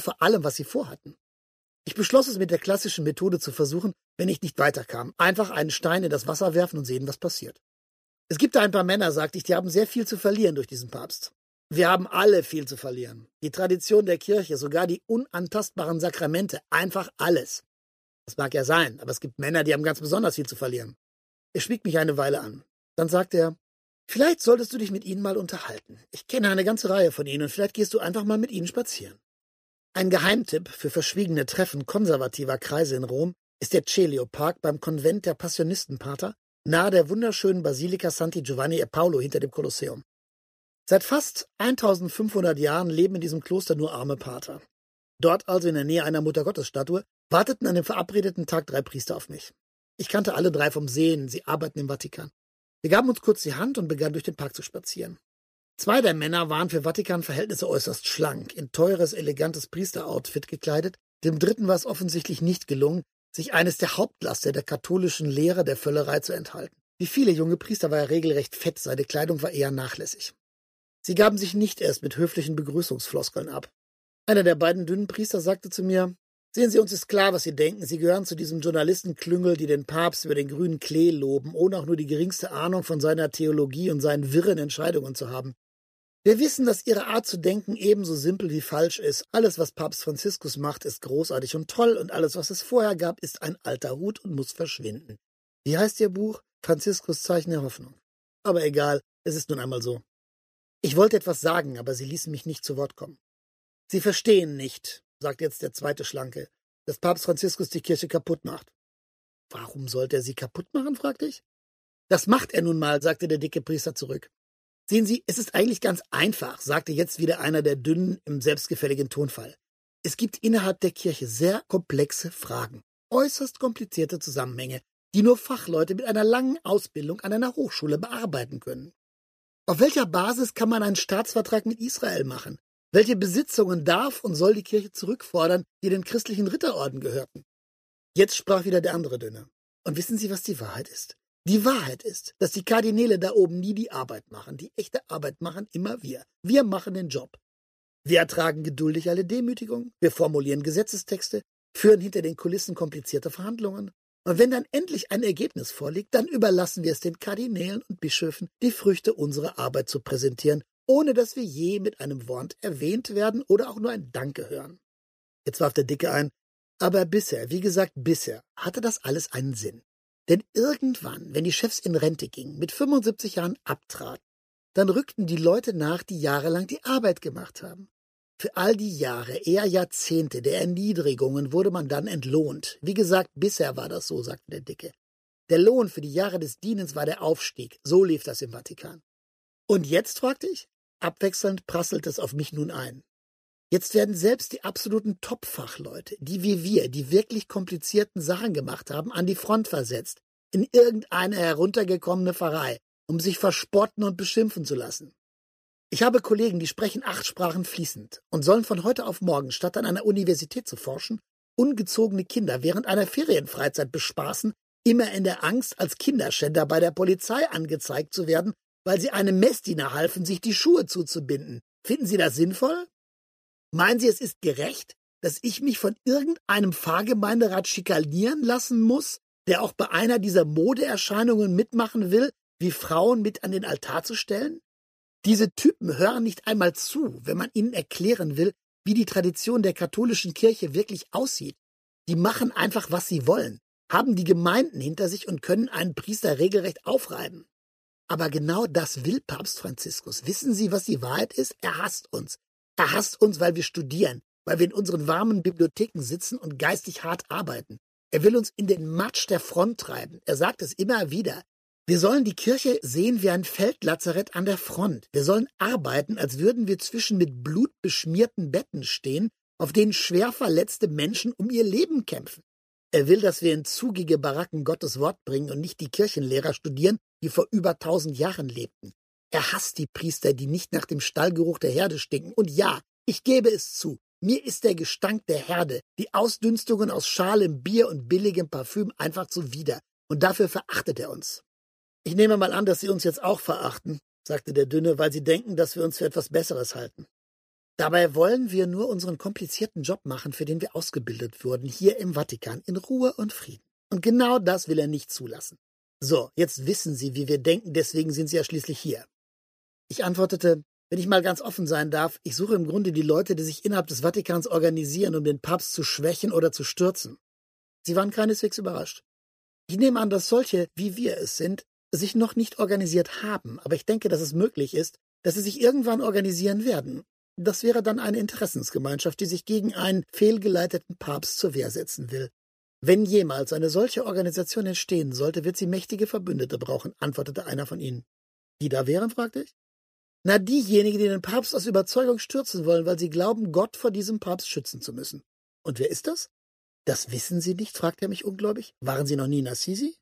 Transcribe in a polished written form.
und vor allem, was sie vorhatten. Ich beschloss es mit der klassischen Methode zu versuchen, wenn ich nicht weiterkam. Einfach einen Stein in das Wasser werfen und sehen, was passiert. Es gibt da ein paar Männer, sagte ich, die haben sehr viel zu verlieren durch diesen Papst. Wir haben alle viel zu verlieren. Die Tradition der Kirche, sogar die unantastbaren Sakramente, einfach alles. Das mag ja sein, aber es gibt Männer, die haben ganz besonders viel zu verlieren. Er schwieg mich eine Weile an. Dann sagte er, vielleicht solltest du dich mit ihnen mal unterhalten. Ich kenne eine ganze Reihe von ihnen und vielleicht gehst du einfach mal mit ihnen spazieren. Ein Geheimtipp für verschwiegene Treffen konservativer Kreise in Rom ist der Celio-Park beim Konvent der Passionistenpater, nahe der wunderschönen Basilika Santi Giovanni e Paolo hinter dem Kolosseum. Seit fast 1500 Jahren leben in diesem Kloster nur arme Pater. Dort also in der Nähe einer Muttergottesstatue warteten an dem verabredeten Tag 3 Priester auf mich. Ich kannte alle 3 vom Sehen, sie arbeiten im Vatikan. Wir gaben uns kurz die Hand und begannen durch den Park zu spazieren. 2 der Männer waren für Vatikan-Verhältnisse äußerst schlank, in teures, elegantes Priesteroutfit gekleidet. Dem 3. war es offensichtlich nicht gelungen, sich eines der Hauptlaster der katholischen Lehre der Völlerei zu enthalten. Wie viele junge Priester war er regelrecht fett, seine Kleidung war eher nachlässig. Sie gaben sich nicht erst mit höflichen Begrüßungsfloskeln ab. Einer der beiden dünnen Priester sagte zu mir, sehen Sie, uns ist klar, was Sie denken. Sie gehören zu diesem Journalistenklüngel, die den Papst über den grünen Klee loben, ohne auch nur die geringste Ahnung von seiner Theologie und seinen wirren Entscheidungen zu haben. Wir wissen, dass Ihre Art zu denken ebenso simpel wie falsch ist. Alles, was Papst Franziskus macht, ist großartig und toll, und alles, was es vorher gab, ist ein alter Hut und muss verschwinden. Wie heißt Ihr Buch? Franziskus Zeichen der Hoffnung. Aber egal, es ist nun einmal so. Ich wollte etwas sagen, aber sie ließen mich nicht zu Wort kommen. Sie verstehen nicht, sagt jetzt der 2. Schlanke, dass Papst Franziskus die Kirche kaputt macht. Warum sollte er sie kaputt machen, fragte ich. Das macht er nun mal, sagte der dicke Priester zurück. Sehen Sie, es ist eigentlich ganz einfach, sagte jetzt wieder einer der Dünnen im selbstgefälligen Tonfall. Es gibt innerhalb der Kirche sehr komplexe Fragen, äußerst komplizierte Zusammenhänge, die nur Fachleute mit einer langen Ausbildung an einer Hochschule bearbeiten können. Auf welcher Basis kann man einen Staatsvertrag mit Israel machen? Welche Besitzungen darf und soll die Kirche zurückfordern, die den christlichen Ritterorden gehörten? Jetzt sprach wieder der andere Dünne. Und wissen Sie, was die Wahrheit ist? Die Wahrheit ist, dass die Kardinäle da oben nie die Arbeit machen. Die echte Arbeit machen immer wir. Wir machen den Job. Wir ertragen geduldig alle Demütigungen, wir formulieren Gesetzestexte, führen hinter den Kulissen komplizierte Verhandlungen. Und wenn dann endlich ein Ergebnis vorliegt, dann überlassen wir es den Kardinälen und Bischöfen, die Früchte unserer Arbeit zu präsentieren, ohne dass wir je mit einem Wort erwähnt werden oder auch nur ein Danke hören. Jetzt warf der Dicke ein, aber bisher, wie gesagt bisher, hatte das alles einen Sinn. Denn irgendwann, wenn die Chefs in Rente gingen, mit 75 Jahren abtraten, dann rückten die Leute nach, die jahrelang die Arbeit gemacht haben. Für all die Jahre, eher Jahrzehnte der Erniedrigungen wurde man dann entlohnt. Wie gesagt, bisher war das so, sagte der Dicke. Der Lohn für die Jahre des Dienens war der Aufstieg. So lief das im Vatikan. Und jetzt, fragte ich? Abwechselnd prasselte es auf mich nun ein. Jetzt werden selbst die absoluten Top-Fachleute, die wie wir die wirklich komplizierten Sachen gemacht haben, an die Front versetzt, in irgendeine heruntergekommene Pfarrei, um sich verspotten und beschimpfen zu lassen. Ich habe Kollegen, die sprechen 8 Sprachen fließend und sollen von heute auf morgen, statt an einer Universität zu forschen, ungezogene Kinder während einer Ferienfreizeit bespaßen, immer in der Angst, als Kinderschänder bei der Polizei angezeigt zu werden, weil sie einem Messdiener halfen, sich die Schuhe zuzubinden. Finden Sie das sinnvoll? Meinen Sie, es ist gerecht, dass ich mich von irgendeinem Pfarrgemeinderat schikanieren lassen muss, der auch bei einer dieser Modeerscheinungen mitmachen will, wie Frauen mit an den Altar zu stellen? Diese Typen hören nicht einmal zu, wenn man ihnen erklären will, wie die Tradition der katholischen Kirche wirklich aussieht. Die machen einfach, was sie wollen, haben die Gemeinden hinter sich und können einen Priester regelrecht aufreiben. Aber genau das will Papst Franziskus. Wissen Sie, was die Wahrheit ist? Er hasst uns. Er hasst uns, weil wir studieren, weil wir in unseren warmen Bibliotheken sitzen und geistig hart arbeiten. Er will uns in den Matsch der Front treiben. Er sagt es immer wieder. Wir sollen die Kirche sehen wie ein Feldlazarett an der Front. Wir sollen arbeiten, als würden wir zwischen mit Blut beschmierten Betten stehen, auf denen schwer verletzte Menschen um ihr Leben kämpfen. Er will, dass wir in zugige Baracken Gottes Wort bringen und nicht die Kirchenlehrer studieren, die vor über 1000 Jahren lebten. Er hasst die Priester, die nicht nach dem Stallgeruch der Herde stinken. Und ja, ich gebe es zu, mir ist der Gestank der Herde, die Ausdünstungen aus schalem Bier und billigem Parfüm einfach zuwider. Und dafür verachtet er uns. Ich nehme mal an, dass Sie uns jetzt auch verachten, sagte der Dünne, weil Sie denken, dass wir uns für etwas Besseres halten. Dabei wollen wir nur unseren komplizierten Job machen, für den wir ausgebildet wurden, hier im Vatikan, in Ruhe und Frieden. Und genau das will er nicht zulassen. So, jetzt wissen Sie, wie wir denken, deswegen sind Sie ja schließlich hier. Ich antwortete, wenn ich mal ganz offen sein darf, ich suche im Grunde die Leute, die sich innerhalb des Vatikans organisieren, um den Papst zu schwächen oder zu stürzen. Sie waren keineswegs überrascht. Ich nehme an, dass solche, wie wir es sind, sich noch nicht organisiert haben, aber ich denke, dass es möglich ist, dass sie sich irgendwann organisieren werden. Das wäre dann eine Interessensgemeinschaft, die sich gegen einen fehlgeleiteten Papst zur Wehr setzen will. Wenn jemals eine solche Organisation entstehen sollte, wird sie mächtige Verbündete brauchen, antwortete einer von ihnen. Die da wären, fragte ich. Na, diejenigen, die den Papst aus Überzeugung stürzen wollen, weil sie glauben, Gott vor diesem Papst schützen zu müssen. Und wer ist das? Das wissen Sie nicht, fragte er mich ungläubig. Waren Sie noch nie in Assisi?